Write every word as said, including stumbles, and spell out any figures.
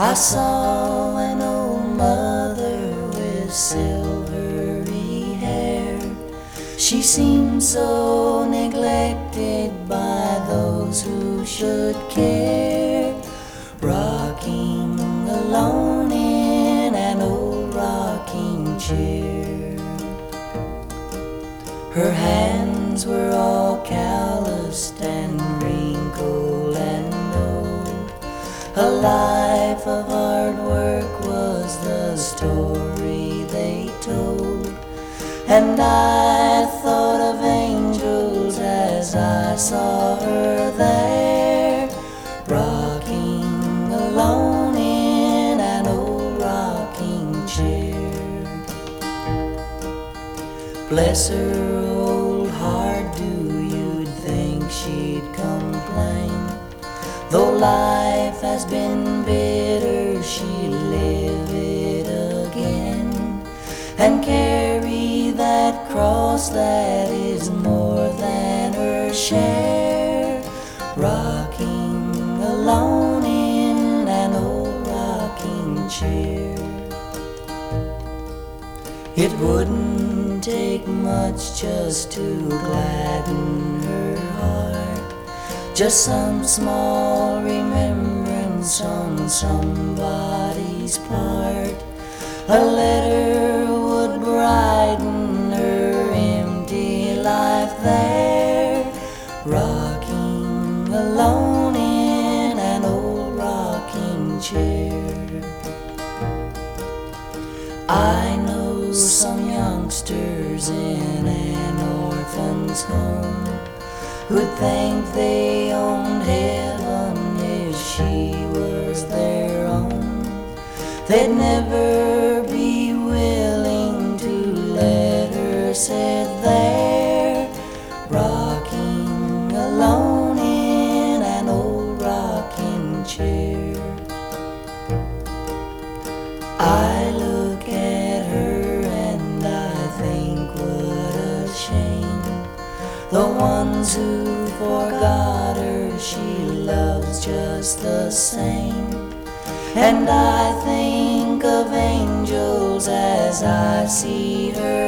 I saw an old mother with silvery hair. She seemed so neglected by those who should care, rocking alone in an old rocking chair. Her hands were all calloused and wrinkled and old. A life of hard work was the story they told, and I thought of angels as I saw her there, rocking alone in an old rocking chair. Bless her old heart, do you think she'd complain? Though life has been bitter, she'll live it again, and carry that cross that is more than her share, rocking alone in an old rocking chair. It wouldn't take much just to gladden her heart, just some small remembrance on somebody's part. A letter would brighten her empty life there, rocking alone in an old rocking chair. I know some youngsters in an orphan's home who'd think they owned heaven if she was their own. They'd never be willing to let her sit there, rocking alone in an old rocking chair. I look at her and I think what a shame. The ones who forgot her she loves just the same. And I think of angels as I see her